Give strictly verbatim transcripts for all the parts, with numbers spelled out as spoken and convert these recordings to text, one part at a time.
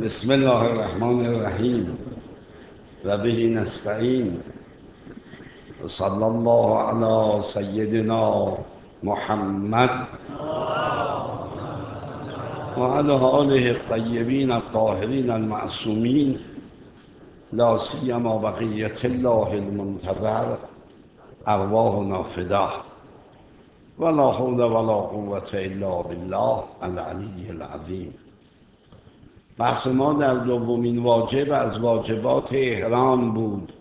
بسم الله الرحمن الرحیم و به نستعین و صلی الله علی سیدنا محمد و علی آله الطیبین الطاهرین المعصومین لا سیما بقیة الله المنتظر ارواحنا فداه ولا حول ولا قوة الا بالله العلی العظیم. بحث ما در دومین واجب از واجبات احرام بود،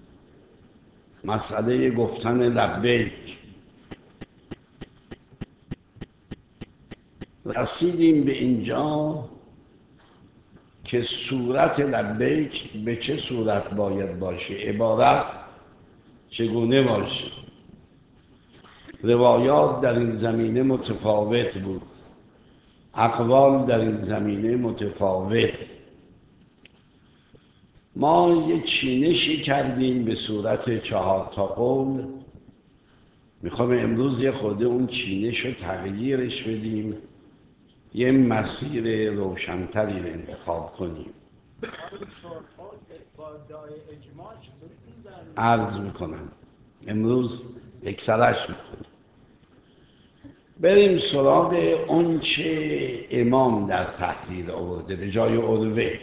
مسئله گفتن لبیک. رسیدیم به اینجا که صورت لبیک به چه صورت باید باشه، عبارت چگونه باشه. روایات در این زمینه متفاوت بود، اقوال در این زمینه متفاوت. ما یه چینشی کردیم به صورت چهار تا قول. میخوام امروز یه خود اون چینش رو تغییرش بدیم، یه مسیر روشنتری رو انتخاب کنیم. عرض میکنم امروز یکسرش میکنیم. بریم سراغ اون چه امام در تحریر آورده به جای عروه.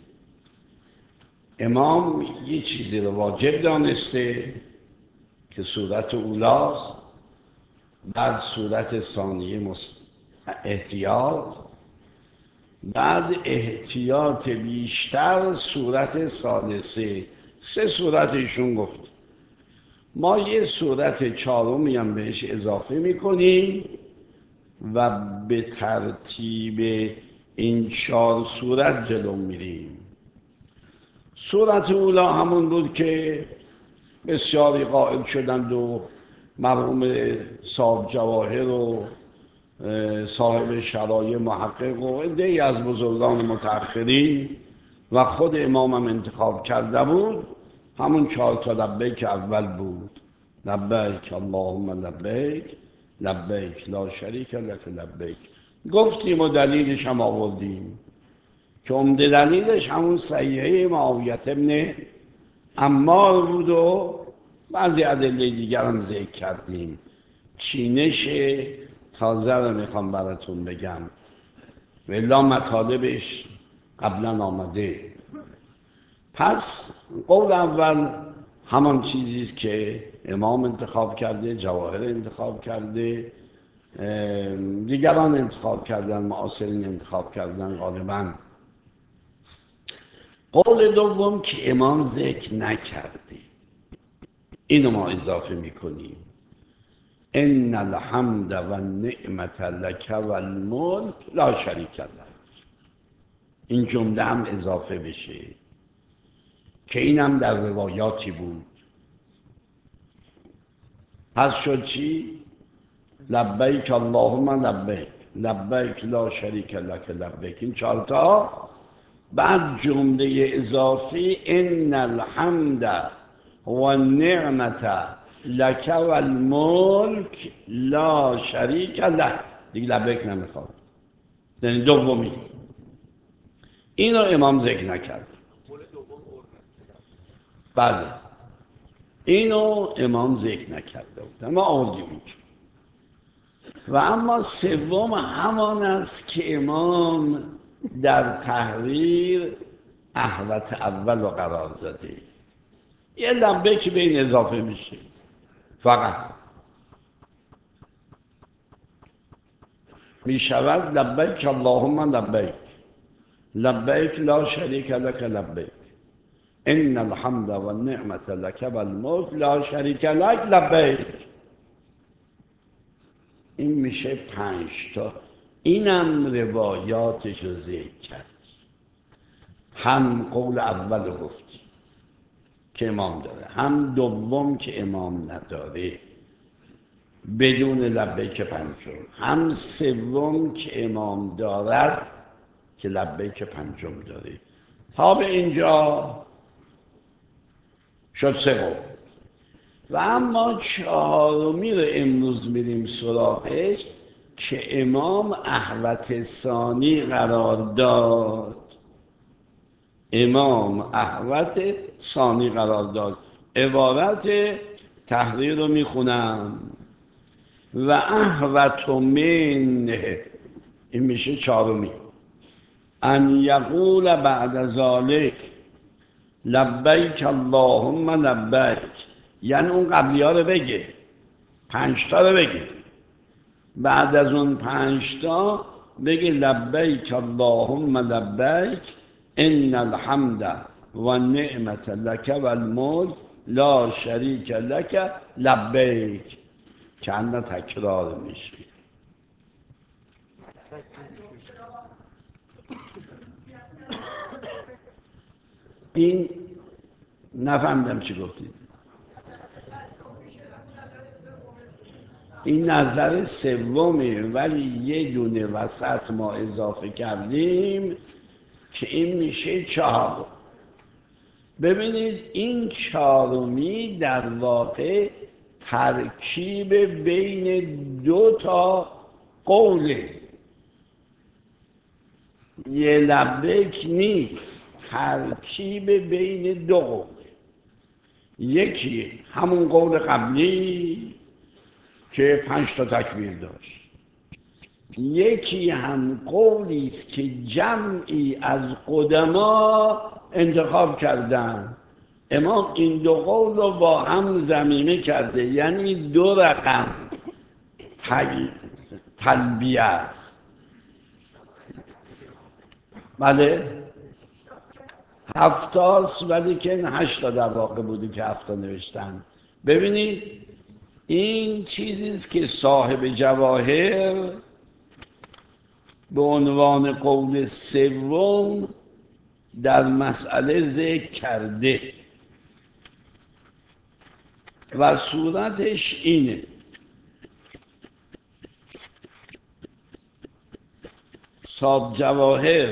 امام یه چیزی رو واجب دانسته که صورت اولاست، بعد صورت ثانیه احتیاط، بعد احتیاط بیشتر صورت ثالثه. سه صورت ایشون گفت. ما یه صورت چهارمی هم بهش اضافه میکنیم و به ترتیب این چهار صورت جلو میریم. صورت اولا همون بود که بسیاری قائل شدند و مرحوم صاحب جواهر و صاحب شرایع محقق و عده‌ای از بزرگان متأخرین و خود امام هم انتخاب کرده بود، همون چهار تا لبیک اول بود. لبیک اللهم لبیک لبیک لا شریک لک لبیک. گفتیم و دلیلش هم آوردیم که عمده دلیلش همون صحیحه معاویه ابن عمار بود و بعضی ادله دیگر هم ذکر کردیم. چینش تازه رو میخوام براتون بگم، ولی مطالبش قبلا آمده. پس قول اول همان چیزیست که امام انتخاب کرده، جواهر انتخاب کرده، دیگران انتخاب کردن، معاصرین انتخاب کردن غالبا. قول دوم که امام ذکر نکرده، اینو ما اضافه میکنیم. ان الحمد و النعمت لک و الملک لا شریک لک. این جمله هم اضافه بشه که اینم در روایاتی بود. پس شد چی؟ لبیک اللهم لبیک لبیک لا شریک لک لبیک. این چهار تا. بعد جمله اضافی ان الحمد و النعمت لک و الملک لا شریک لک. دیگه لبیک نمیخواد، یعنی دومی. اینو امام ذکر نکرد. بله اینو امام ذکر نکرده بود، اما آوردیم. و اما سوم همان است که امام در تحریر احوت اول رو قرار داده. یه لبیک به این اضافه میشه فقط. میشود لبیک اللهم لبیک لبیک لا شریک لک لبیک ان الحمد و النعمت لک و الملک لا شریک لک لبیک. این میشه پنج تا. اینم روایاتش رو ذکر کرد. هم قول اول گفتی که امام داره، هم دوم که امام نداره بدون لبیک پنجم، هم سوم که امام دارد که لبیک پنجم داره. تا به اینجا شد سه قول. و اما چهارمی رو امروز میریم سراغش که امام احوت ثانی قرار داد. امام احوت ثانی قرار داد. عبارت تحریر رو میخونم: و احوت منه، این میشه چهارمی، ان یقول بعد ذالک لبیک اللهم لبیک، یعنی اون قبلی ها رو بگه، پنجتا رو بگه، بعد از اون پنجتا بگه لبیک اللهم لبیک ان الحمد و نعمت لک و الملک لا شریک لک لبیک. چند تکرار میشه. این نفهمیدم چی گفتید. این نظر سومه، ولی یه دونه وسط ما اضافه کردیم که این میشه چهار. ببینید این چهارمی در واقع ترکیب بین دو تا قوله، یه لبیک نیست، ترکیب بین دو قول. یکی همون قول قبلی که پنج تا تکبیر داشت، یکی هم قولی است که جمعی از قدما انتخاب کردن. امام این دو قول رو با هم ضمیمه کرده، یعنی دو رقم تل... تلبیه است. بله هفتاست، ولی که هشتا در واقع بوده که هفتا نوشتن. ببینید این چیزیست که صاحب جواهر به عنوان قول سوم در مسئله ذکر کرده و صورتش اینه: صاحب جواهر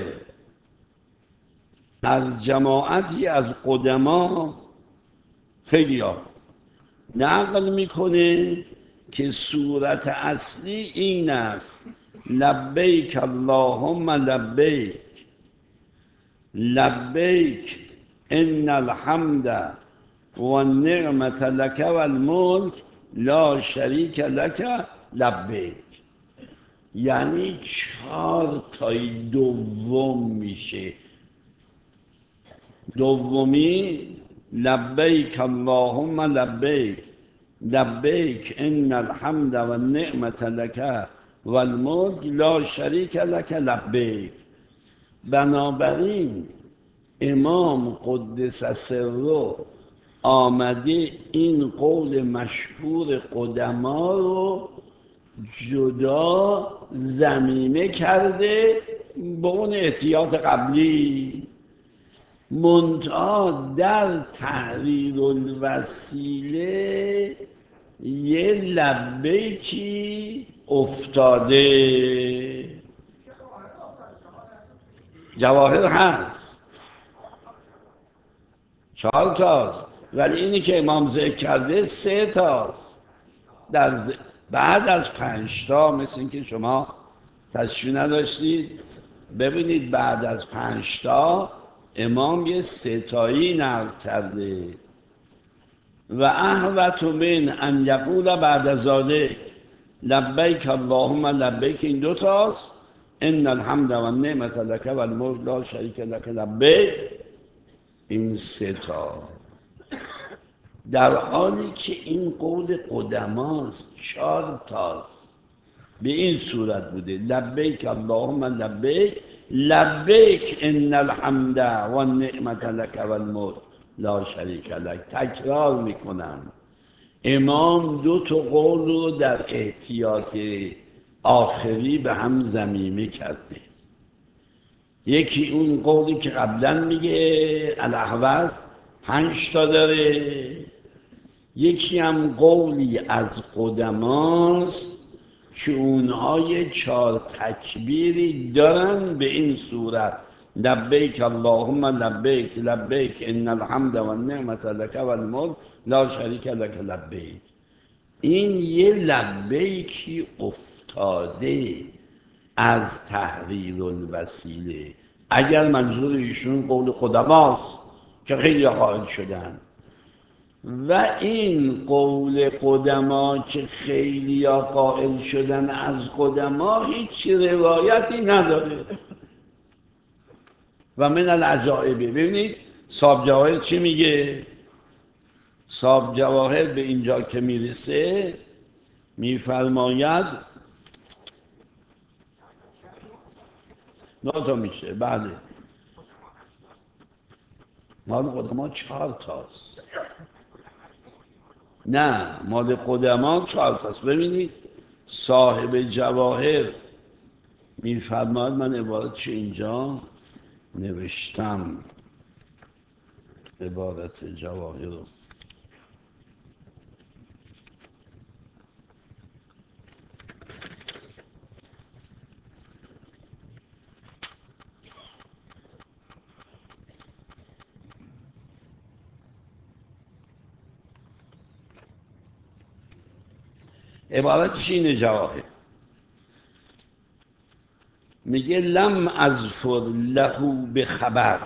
از جماعتی از قدما خیلی ها نقل میکنه که صورت اصلی این است: لبیک اللهم لبیک لبیک ان الحمد و النعمت لک و الملک لا شریک لک لبیک. یعنی چهار تای دوم میشه. دومی لبیک اللهم لبیک لبیک ان الحمد و النعمت لک و الملک لا شریک لک لبیک. بنابراین امام قدس سره آمده این قول مشهور قدما رو جدا ضمیمه کرده به اون احتیاط قبلی، منتها در تحریر الوسیله یه لبیکی افتاده. جواهر هست چهار تاست، ولی اینی که امام ذکر کرده سه تاست. در ز... بعد از پنج تا، مثل این که شما تشریح نداشتید، ببینید بعد از پنج تا امام یه ستایی نقل کرده: و احوت من ان یقول بعد ذالک لبیک اللهم لبیک، این دو تاست، ان الحمد و النعمت لک و الملک لا شریک لک لبیک، این سه تا. در حالی که این قول قدماست چهار تاست. به این صورت بوده: لبیک اللهم لبیک لبیک ان الحمد و النعمت لک و الملک لا شریک لک. تکرار میکنم، امام دو تا قول رو در احتیاط آخری به هم ضمیمه کرده. یکی اون قولی که قبلا میگه الاحوال پنج تا داره، یکی هم قولی از قدماست که اونها یه چهار تکبیری دارن به این صورت: لبیک اللهم لبیک لبیک ان الحمد و النعمت لک و الملک لا شریک لک لبیک. این یه لبیکی افتاده از تحریر الوسیله، اگر منظور ایشون قول قدماست که خیلی قائل شدن و این قول قدما که خیلی قائل شدن از قدما هیچ روایتی نداره و من العجائب. ببینید صاحب جواهر چی میگه؟ صاحب جواهر به اینجا که میرسه میفرماید ناتا میشه بله مال قدما چهار تاست، نه مال قدما چهار تاست. ببینید صاحب جواهر میفرماید، من عبارت چه اینجا نوشتم عبارت جواهر رو، عبارتش اینه جواهر میگه لم اظفر له به خبر،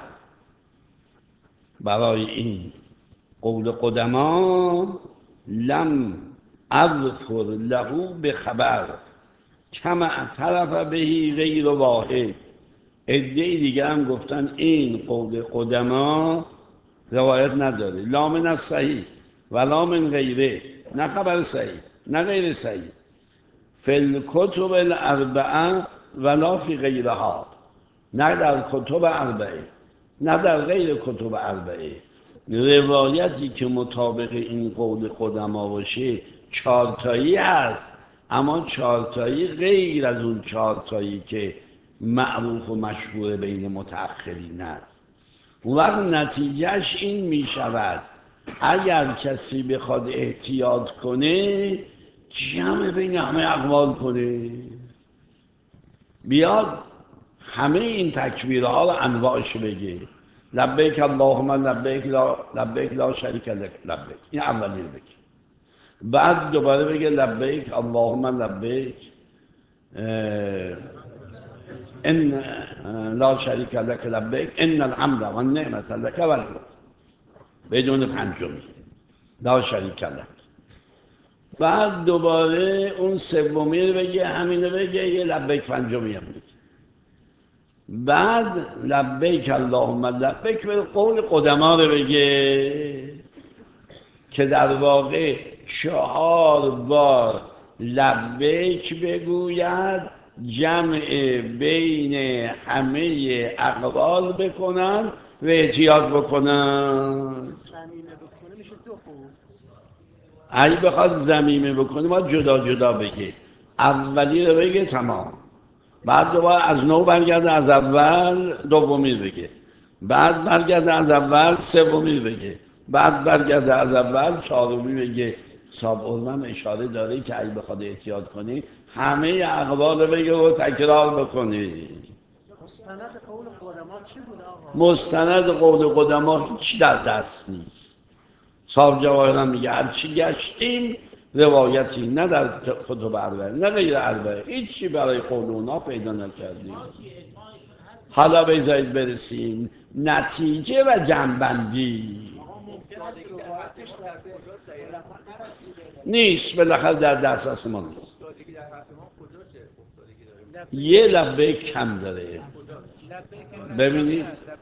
برای این قول قدما لم اظفر له به خبر کما اعترف بهی غیر واحد. عده‌ای دیگه هم گفتن این قول قدما روایت نداره، لا من الصحیح ولا من غیره، نه خبر صحیح نه غیر صحیح، فی الکتب الاربعه ولا فی غیرها، نه در کتب اربعه نه در غیر کتب اربعه. روایتی که مطابق این قول قدما باشه چارتایی هست، اما چارتایی غیر از اون چارتایی که معروف و مشهور بین متأخرین است. اون وقت نتیجهش این می شود اگر کسی بخواد احتیاط کنه جمع بین همه اقوال کنه، بیاد همه این تکبیرها رو انواعش بگه، لبیک اللهم لبیک لا لبیک لا شریک لک لبیک، این اولی رو بگه، بعد دوباره بگه لبیک اللهم لبیک ان لا شریک لک لبیک ان الحمد و النعمت لک و الملک، بدون پنجمی لا شریک لک. بعد دوباره اون سومی رو بگه، همین رو بگه، یه لبیک پنجمی هم بگه، بعد لبیک اللهم لبیک به قول قدما رو بگه که در واقع چهار بار لبیک بگوید، جمع بین همه اقوال بکنن و احتیاط بکنن. اگه بخواد زمینه بکنه باید جدا جدا بگه، اولی رو بگه تمام، بعد دوباره از نو برگرده از اول دومی بگه، بعد برگرده از اول سومی بگه، بعد برگرده از اول چهارمی بگه. صاحب علم اشاره داره که اگه بخواد احتیاط کنی همه اقوال بگه و تکرار بکنی. مستند قول قدما چی بود آقا؟ مستند قول قدما هیچ در دست نیست. صاحب جواهر میگه هرچی گشتیم روایتی نه در کتب اربعه نه غیر اربعه هیچی برای قول اونا پیدا نکردیم. حالا بذارید برسیم نتیجه و جنبندی. نیست، بالاخره در دسترس ما نیست. یه لبیک کم داره. ببینید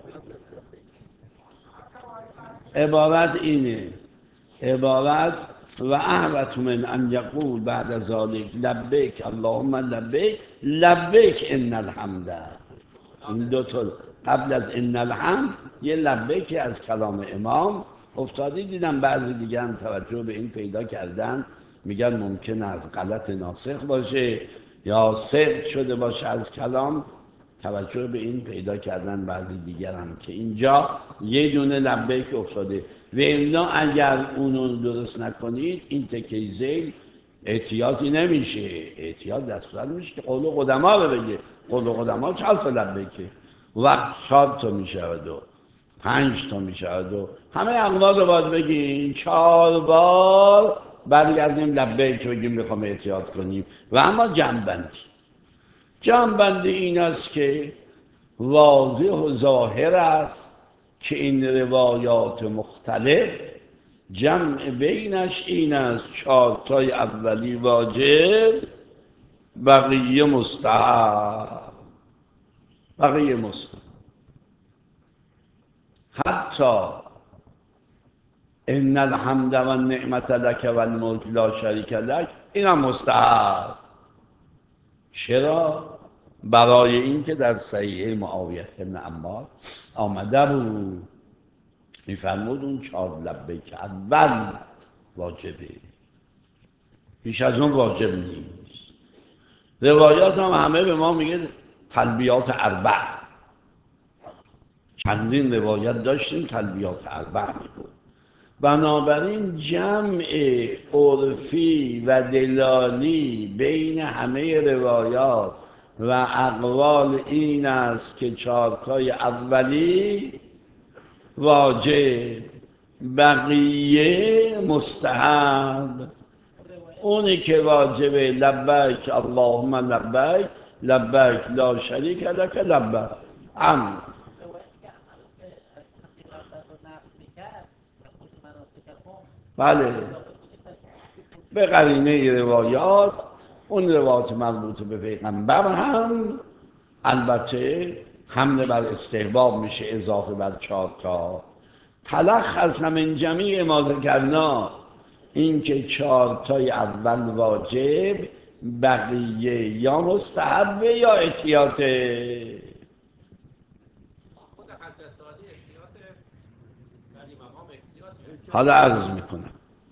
عبارت اینه، عبارت و احوت من ان یقول بعد ذلك لبیک اللهم لبیک لبیک ان الحمد. این دو تا قبل از ان الحمد یه لبیک از کلام امام افتاده. دیدم بعضی دیگه هم توجه به این پیدا کردن، میگن ممکن از غلط ناسخ باشه یا سقط شده باشه از کلام، توجه به این پیدا کردن بعضی دیگر هم که اینجا یه دونه لبیک افتاده و الا اگر اونو درست نکنید این تکه ذیل احتیاطی نمیشه، احتیاط دستور میشه که قول قدما رو بگه. قول قدما چهار تا لبیکه، وقت چهار تا میشود و پنج تا میشود و همه اقوال رو باید بگیم چهار بار برگردیم لبیک بگیم میخوام احتیاط کنیم. و اما جنبندی جنبندی این است که واضح و ظاهر است که این روایات مختلف جمع بینش این است چهارتای اولی واجب، بقیه مستحب. بقیه مستحب. حتی ان الحمد و النعمت لک و الملک لا شریک لک اینم مستحب. چرا؟ برای اینکه در صحیح معاویه بن عمار آمده بود میفرمود اون چهار لبیک اول واجبه، بیش از اون واجب نیست. روایات هم همه به ما میگه تلبیات اربع. چندین روایت داشتیم تلبیات اربع میگه. بنابراین جمع عرفی و دلالی بین همه روایات و اقوال این است که چهارتای اولی واجب، بقیه مستحب. اونی که واجبه لبیک اللهم لبیک لبیک لا شریک لک لبیک. هم بله به قرینه روایات، اون روایات مربوط به پیغمبر هم البته حمله بر استحباب میشه اضافه بر چهار تا. تلخص من جمیع ما ذکرنا این که چهار تای اول واجب، بقیه یا مستحبه یا احتیاطه. حالا عرض میکنم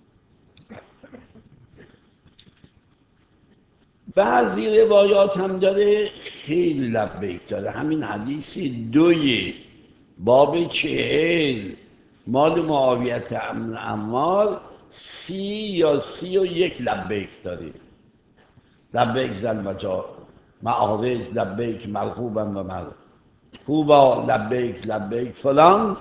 بعضی روایات هم داره خیلی لبیک داره. همین حدیث دوی باب چهل مال معاویه بن عمار سی یا سی و یک لبیک داره. لبیک زن و جا معارج لبیک مرغوبا و مرغوبا لبیک لبیک فلان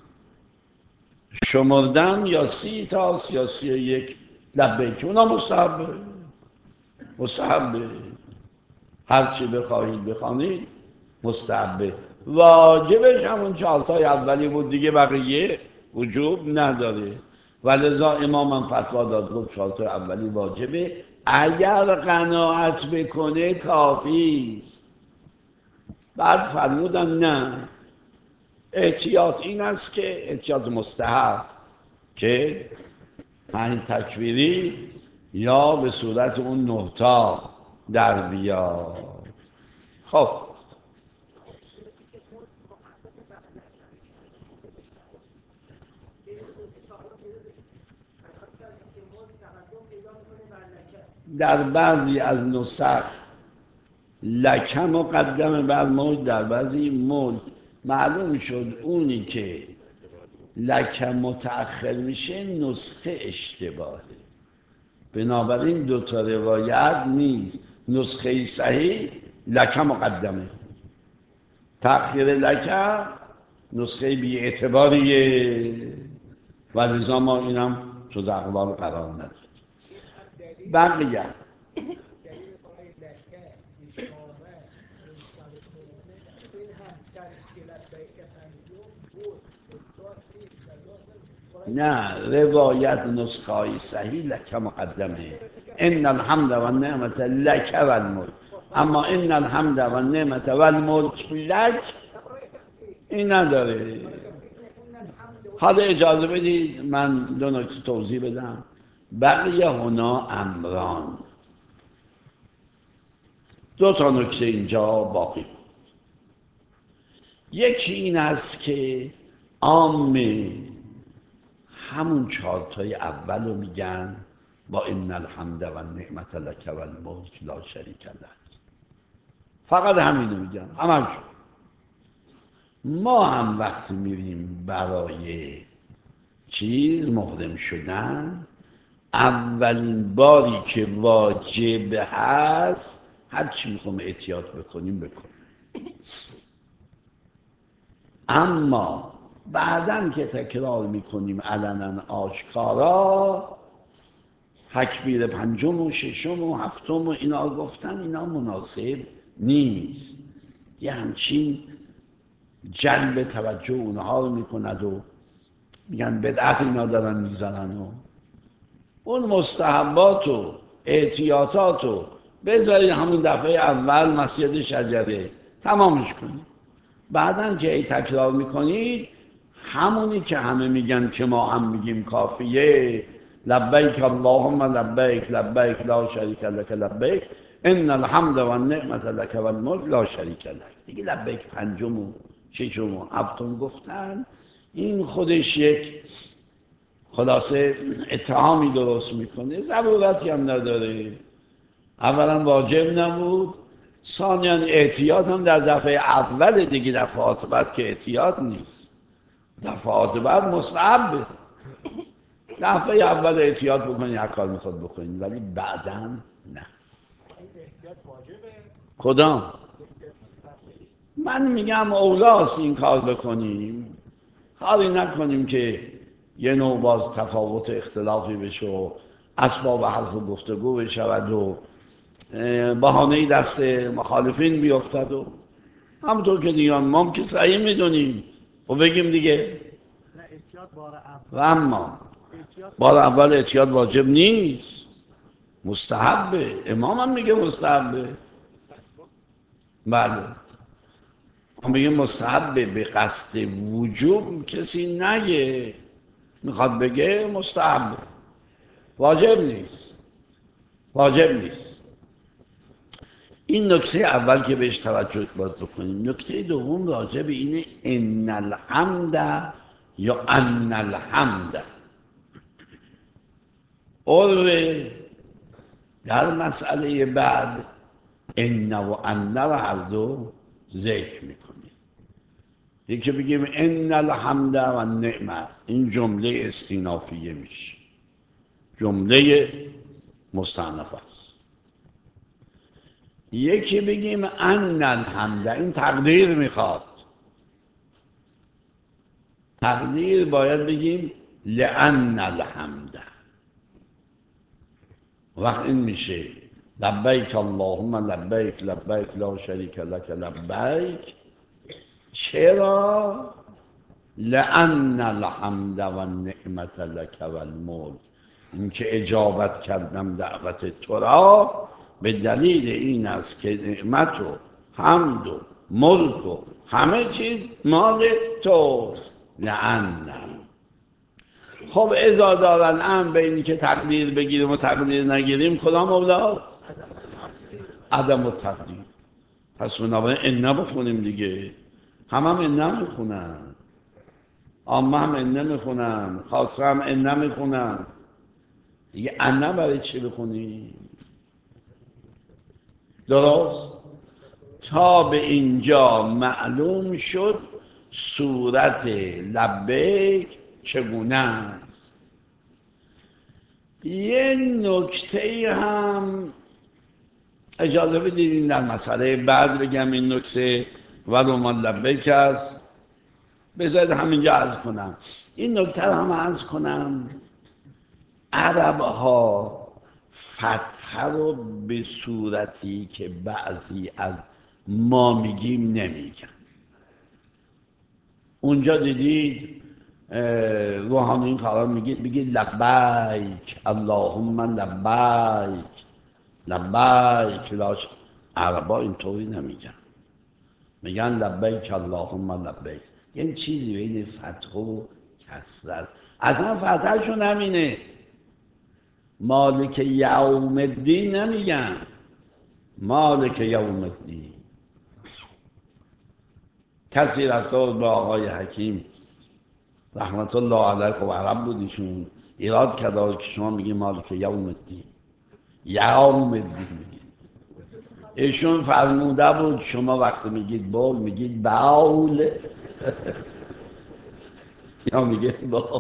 شمردم یا سی تاست یا سی و یک لبیک. اونا مستحبه مستحبه هرچی بخواهید بخوانید مستحبه. واجبش همون چهارتای اولی بود دیگه، بقیه وجوب نداره. ولذا امام هم فتوا داد گفت چهارتای اولی واجبه، اگر قناعت بکنه کافی است. بعد فرمودن نه، احتیاط این است که احتیاط مستحب که پنج تکبیری یا به صورت اون نهتا در بیاد. خب در بعضی از نسخ لکه مقدم بر ملک، در بعضی ملک. معلوم شد اونی که لکه متأخر میشه نسخه اشتباهه. بنابراین دو تا روایت نیست. نسخه صحیح لکه مقدمه، تأخیر لکه نسخه بی اعتباریه و لذا ما اینم تو اقوال قرار نداریم. بقیه نه، روایت نسخه های صحیح لکه مقدمه، ان الحمد و النعمت لک و الملک. اما ان الحمد و النعمت و الملک لک این نداره. حالا اجازه بدید من دو نکته توضیح بدم. بقیه هنا امران، دو تا نکته اینجا باقی بود. یکی این است که عام همون چهارتای اول رو میگن با ان الحمد و النعمت لک و الملک لا شریک لک، فقط همین رو میگن همش. ما هم وقتی میریم برای چیز محرم شدن، اولین باری که واجب هست هر چی میخوام احتیاط بکنیم بکنیم. اما بعدن که تکرار میکنیم علنا آشکارا، تکبیر پنجم و ششم و هفتم و اینا گفتن اینا مناسب نیست. یه همچین جلب توجه اونها رو میکند و میگن بدعت اینا دارن میزنن و اون مستحبات و احتیاطات رو بذارید همون دفعه اول مسجد شجره تمامش کنید. بعدن که ای تکرار میکنید همونی که همه میگن که ما هم میگیم کافیه، لبیک اللهم لبیک لبیک لا شریک لک لبیک ان الحمد و النعمت لک و الملک لا شریک لک. دیگه لبیک پنجم و ششم و هفتم گفتن این خودش یک خلاصه اتهامی درست میکنه، ضرورتی هم نداره. اولا واجب نبود، ثانیا احتیاط هم در دفعه اول دیگه، دفعات بعد که احتیاط نیست، دفعات بعد مستحبه. دفعه اول احتیاط بکنید هر کار میخواد بکنید ولی بعداً نه. کدام؟ من میگم اولاست این کار بکنیم، حالی نکنیم که یه نوع باز تفاوت اختلافی بشه و اسباب حرف و گفتگو بشود و بهانه‌ای دست مخالفین بیفتد و همونطور که دیگران ما که صحیح میدونیم و بگیم دیگه. و اما بار اول احتیاط واجب نیست، مستحبه. امام هم میگه مستحبه. بله هم میگه مستحبه، به قصد وجوب کسی نگه، میخواد بگه مستحبه، واجب نیست، واجب نیست. این نکته اول که بهش توجه باید بکنیم. نکته دوم راجع به اینه ان الحمد یا ان الحمد. عربه در مسئله بعد ان و ان رو هر دو ذکر میکنه. یکی بگیم ان الحمد و النعمت، این جمله استینافیه میشه، جمله مستأنفه است. یکی بگیم ان الحمد، این تقدیر میخواد. تقدیر باید بگیم لان الحمد. وقت این میشه لبیک اللهم لبیک لبیک لا شریک لک لبیک. چرا؟ لان الحمد و النعمت لک و الملک، این که اجابت کردم دعوت تو را به دلیل این است که نعمت و حمد و ملک و همه چیز مال توست. لان. خب ازا دارن ام به اینی که تقدیر بگیریم و تقدیر نگیریم، کدام اولا؟ عدم التقدیر. پس بنابراین ان بخونیم دیگه. هم هم ان میخونن، عامه هم ان میخونن، خاصه هم ان میخونن دیگه. ان برای چی بخونیم؟ درست؟ تا به اینجا معلوم شد صورت لبیک چگونه است. یه نکته هم اجازه بدید در مسئله بعد بگم. این نکته ولو ما لبیک است، بذارید همینجا عرض کنم. این نکته رو هم عرض کنم. عرب ها فتحه رو به صورتی که بعضی از ما میگیم نمیگن. اونجا دیدید روحانی این کارا میگید، بگید لبیک اللهم لبیک لبیک لاش. عربا اینطوری نمیگن، میگن لبیک اللهم لبیک. یعنی چیزی بین فتح و کسر است. اصلا فتحشون همینه. مالک یوم الدین نمیگن، مالک یوم الدین. کسی رفته با آقای حکیم رحمت الله علیه و عرب بود ایشون، ایراد کرده که شما میگی مالک یوم الدین، یوم الدین میگید. ایشون فرموده بود شما وقتی میگید بول میگید باول یا میگید باول.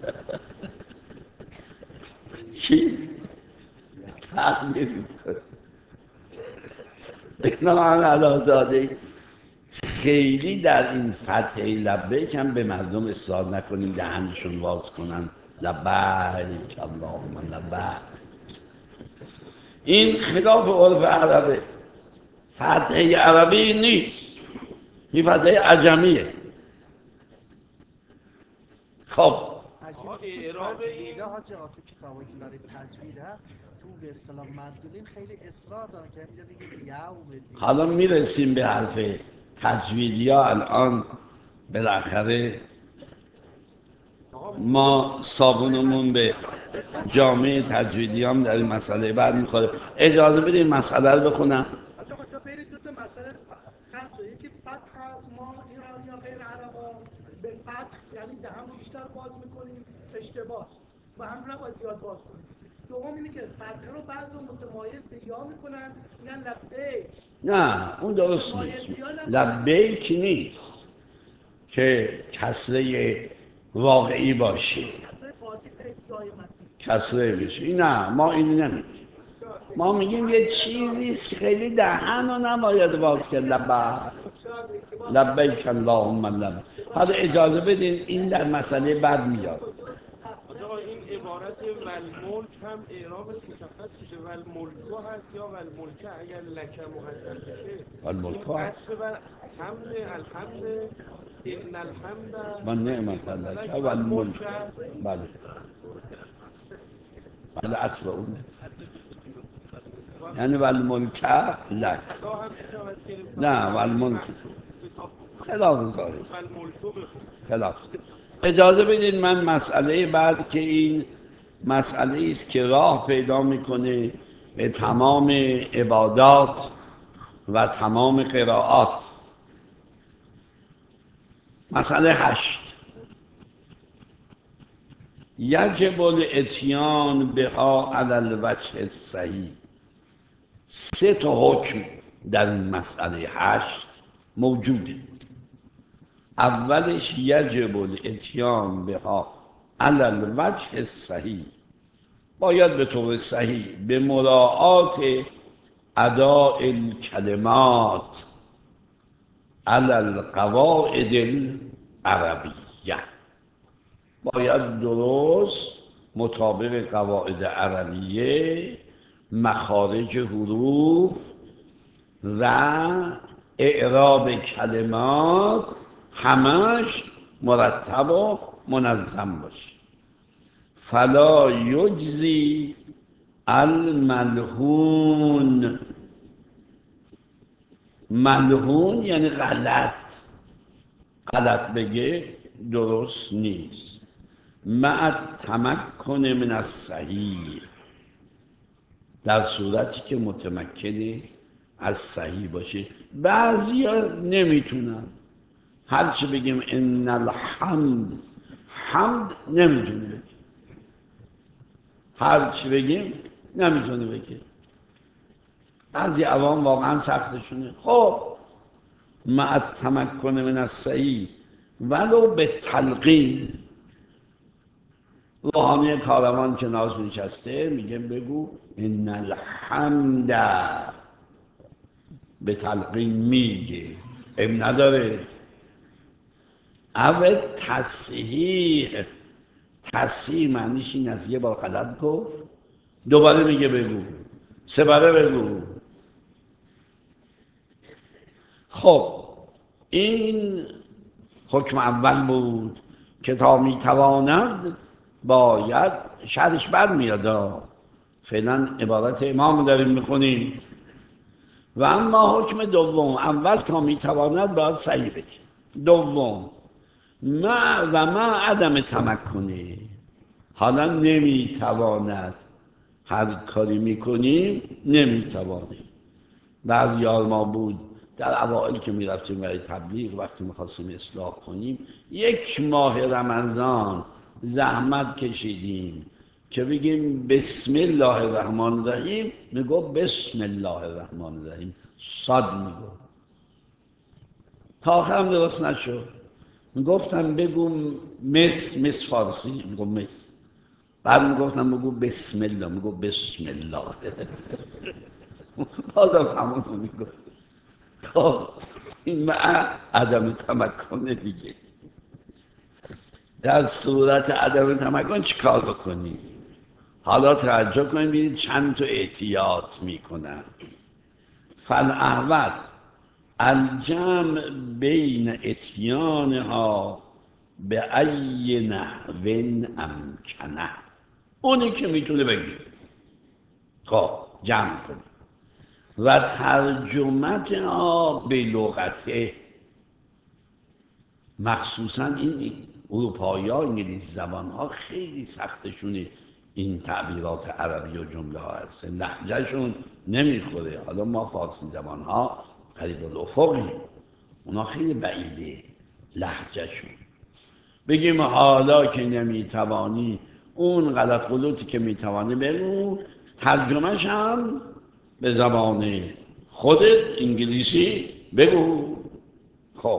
چی؟ تغییر میکنه. بنابراین علازاده خیلی در این فتح لبیک هم به مردم اصرار نکنیم دهنشون واز کنن لبیک اللهم لبیک. این خلاف عرف عربه، فتح عربی نیست. این فتحه عجمیه. خب اعراب این حاجی آقا تو کتابایی که برای تجوید هست تو به اصطلاح مدلولین خیلی اصرار دارن که اینجا دیگه یوم حالا میرسیم به حرف تجویدی ها. الان بالاخره ما صابونمون به جامعه تجویدی هم در این مسئله بعد میخوره. اجازه بدید مسئله رو بخونم. آجا آجا برید دو تا مسئله خط شد. یکی فتح هست، ما ایرانی ها غیر عربا به فتح یعنی دهن بیشتر باز میکنیم، اشتباه و هم نباید زیاد باز کنیم. دوم اینه که فتح رو بعضی متمایل به یا میکنن، میگن لبیک. نه اون درست نیست. لبیک نیست که کسره واقعی باشه، کسره فارسی دائمتی کسره بشه. نه ما این نمیگیم. ما میگیم یه چیزیست که خیلی دهن رو نباید باز کرد. لبیک لبیک اللهم لبیک. حالا اجازه بدین این در مسئله بعد میاد. آقا این عبارت والملک هم اعرابش مشخص میشه، والملکو هست یا والملکه اگر لکه محدد بشه. والملکو هست. عطف بر حمد الحمد ان الحمد من نعمت لک والملک. بله بله عطف اونه یعنی والملک لک. نه والملک خلاف ظاهر خلاف. اجازه بدید من مسئله بعد که این مسئله است که راه پیدا میکنه به تمام عبادات و تمام قرائات. مسئله هشت، یجب الاتیان بها علی الوجه الصحیح. سه تا حکم در این مسئله هشت موجوده. اولش یجب الاتیان بها علی الوجه الصحیح، باید به طور صحیح به مراعات اداء الکلمات علی القواعد العربیه، باید درست مطابق قواعد عربیه مخارج حروف و اعراب کلمات همش مرتب و منظم باشه. فلا یجزی الملحون. ملحون یعنی غلط، غلط بگه درست نیست. مع تمکن من الصحیح، در صورتی که متمکن از صحیح باشه. بعضی ها نمیتونن، هرچی بگیم ان الحمد، حمد نمیتونه بگه، هرچی بگیم نمیتونه بگه. بعضی عوام واقعا سختشونه. خب مع تمکن من الصحیح ولو به تلقین. روحانی کاروان که ناز نشسته میگه بگو ان الحمد، به تلقین میگه، ام نداره. اول تصحیح، تصحیح معنیش این از یه بار غلط گفت دوباره میگه بگو، سه باره بگو. خب این حکم اول بود که تا میتواند باید شرش بر میاد. فعلا عبارت امام داریم میخونیم. و اما حکم دوم، اول تا میتواند باید صحیح بگه. دوم مع و مع عدم تمکنه، حالا نمیتواند، هر کاری میکنیم نمیتوانیم. بعضی یار ما بود در اوائل که میرفتیم برای تبلیغ، وقتی میخواستیم اصلاح کنیم یک ماه رمضان زحمت کشیدیم که بگیم بسم الله الرحمن الرحیم، میگو بسم الله الرحمن الرحیم، صاد میگو. تا آخرم درست نشد. میگفتم بگو مس، مس فارسی میگو مس. بعد میگفتم بگو بسم الله، میگو بسم الله. بازم همون رو میگو. خب این مع عدم تمکن دیگه. در صورت عدم تمکن چی کار بکنی؟ حالا توجه کنید ببینید چند تا احتیاط میکنن. فالاحوط الجمع بین اتیانها به ای نحو امکنه، اونی که میتونه بگی خب جمع کنی و ترجمتها به لغته، مخصوصا این اروپایی ها انگلیسی زبان ها خیلی سختشونه این تعبیرات عربی و جمله ها هست، لهجهشون نمیخوره. حالا ما فارسی زبان ها قریب الافقیم، اونا خیلی بعیده لهجهشون. بگیم حالا که نمیتوانی اون غلط غلطی که میتوانی بگو، ترجمهش هم به زبان خودت انگلیسی بگو. خب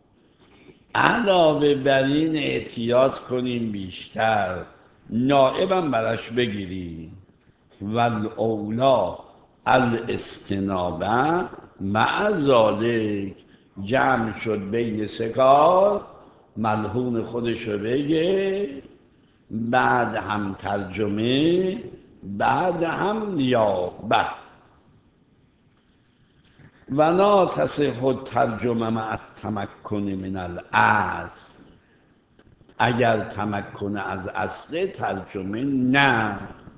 علاوه بر این احتیاط کنیم بیشتر، نائبم برش بگیریم. والاولا الاستنابه مع ذالک، جمع شد بین سکار، ملحون خودش رو بگه، بعد هم ترجمه، بعد هم نیابه. ولا تصح الترجمه مع التمکن من الاصل، اگر تمکن از اصل ترجمه نه.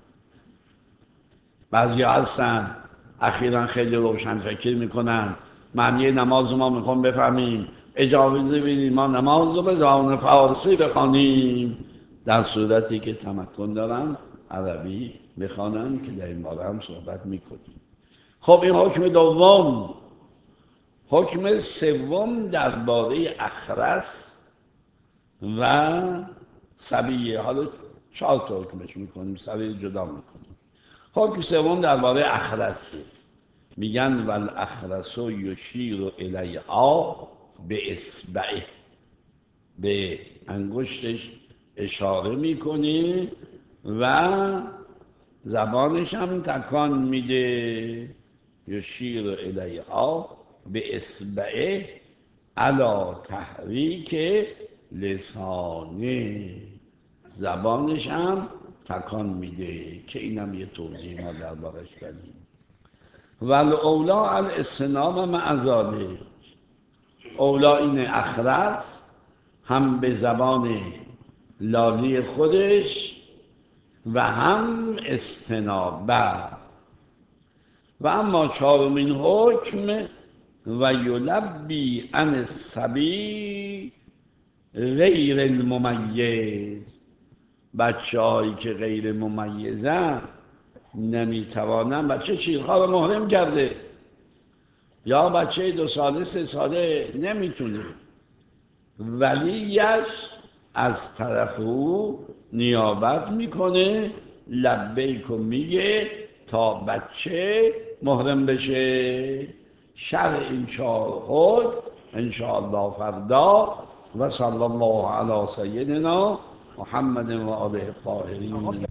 بعضی هستن اخیراً خیلی روشن فکر میکنن معنی نماز ما میخوام بفهمیم، اجازه بدید ما نماز رو به زبان فارسی بخوانیم، در صورتی که تمکن دارن عربی بخوانن که در این باره هم صحبت میکنیم. خب این حکم دوم. حکم سوم درباره اخرس و سبیه. حالا چهار تا حکمش میکنیم، سبیه جدا میکنیم. حکم سوم درباره اخرسه، میگن والاخرس یشیر الیها به اصبعه، به انگشتش اشاره میکنه و زبانش هم تکان میده. یشیر الیها به اصبعه علی تحریک لسانه، زبانش هم تکان میده که اینم یه توضیح ما دربارش بدیم. والاولا الاستناب مع ذالک، اولا این اخرس هم به زبان لالی خودش و هم استنابه. و اما چهارمین حکم و یلبی عن الصبی غیر الممیز، بچه هایی که غیر ممیزن نمیتوانن، بچه شیرخوار محرم کرده یا بچه دو ساله سه ساله نمیتونه، ولیش از طرف او نیابت میکنه، لبیک میگه تا بچه محرم بشه. شرح این چهار حکم انشاءالله فردا. و صلی الله علی سیدنا محمد و آله الطاهرین.